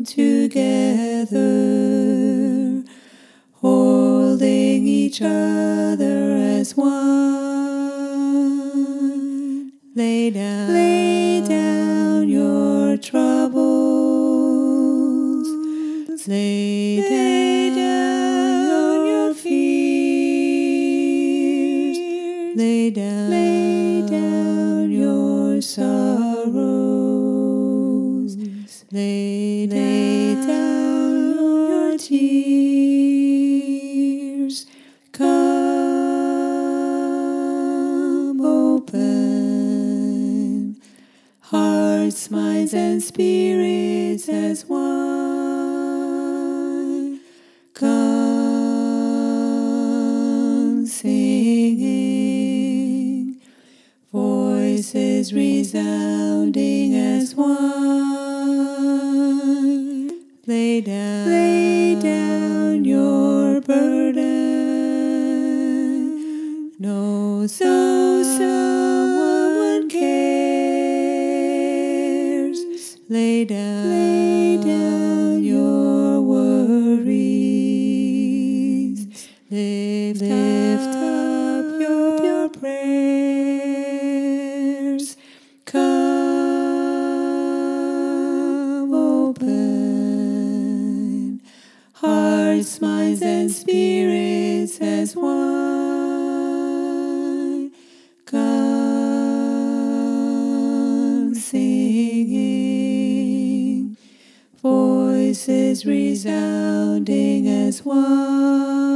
together, holding each other as one. Lay down your troubles. Lay down your fears. Lay down your sorrows. Lay down your tears. Come open, hearts, minds, and spirits as one. Come singing, voices resounding as one. Lay down your burden. Know someone cares. Lay down your worries. Lift up your prayers. Come open, hearts, minds, and spirits as one. Come singing, voices resounding as one. Lay down your burden. Know someone cares. Lay down your worries. Lift up your prayers. Come open, hearts, minds, and spirits as one. Come singing, voices resounding as one. Come singing, voices resounding as one.